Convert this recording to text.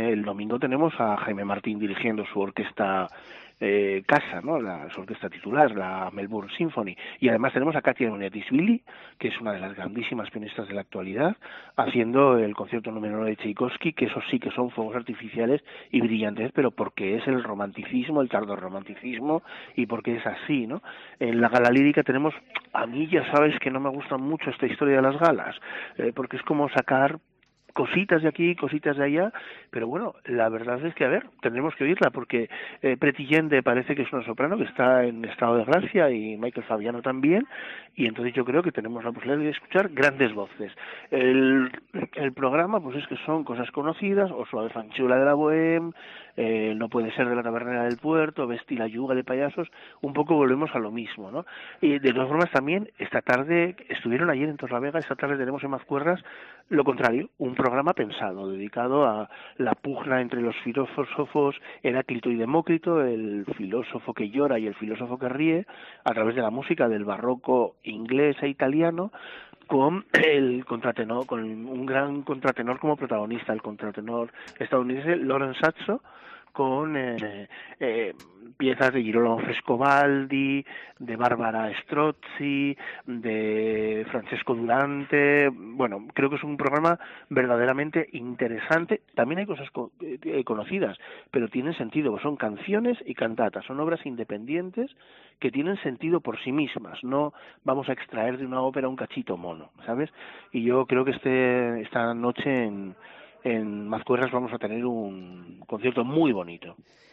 el domingo tenemos a Jaime Martín dirigiendo su orquesta casa, ¿no? Su orquesta titular, la Melbourne Symphony, y además tenemos a Katia Noniatisvili, que es una de las grandísimas pianistas de la actualidad, haciendo el concierto número 9 de Tchaikovsky, que eso sí que son fuegos artificiales y brillantes, pero porque es el romanticismo, el tardorromanticismo, y porque es así, ¿no? En la gala lírica tenemos, a mí ya sabes que no me gusta mucho esta historia de las galas, porque es como sacar cositas de aquí, cositas de allá, pero bueno, la verdad es que, a ver, tendremos que oírla, porque Preti Yende parece que es una soprano que está en estado de gracia, y Michael Fabiano también, y entonces yo creo que tenemos la posibilidad de escuchar grandes voces. El, el programa, pues es que son cosas conocidas, O Suave Fanchula de la Bohème, No puede ser de la Tabernera del Puerto, Vesti la Yuga de Payasos, un poco volvemos a lo mismo, ¿no? Y de todas formas también, esta tarde, estuvieron ayer en Torlavega, esta tarde tenemos en Mazcuerras lo contrario, un programa pensado, dedicado a la pugna entre los filósofos Heráclito y Demócrito, el filósofo que llora y el filósofo que ríe, a través de la música del barroco inglés e italiano, con el contratenor, con un gran contratenor como protagonista, el contratenor estadounidense Lawrence Saxo, con piezas de Girolamo Frescobaldi, de Bárbara Strozzi, de Francesco Durante. Bueno, creo que es un programa verdaderamente interesante. También hay cosas conocidas, pero tienen sentido, son canciones y cantatas, son obras independientes que tienen sentido por sí mismas, no vamos a extraer de una ópera un cachito mono, ¿sabes? Y yo creo que esta noche en Mazcuerras vamos a tener un concierto muy bonito.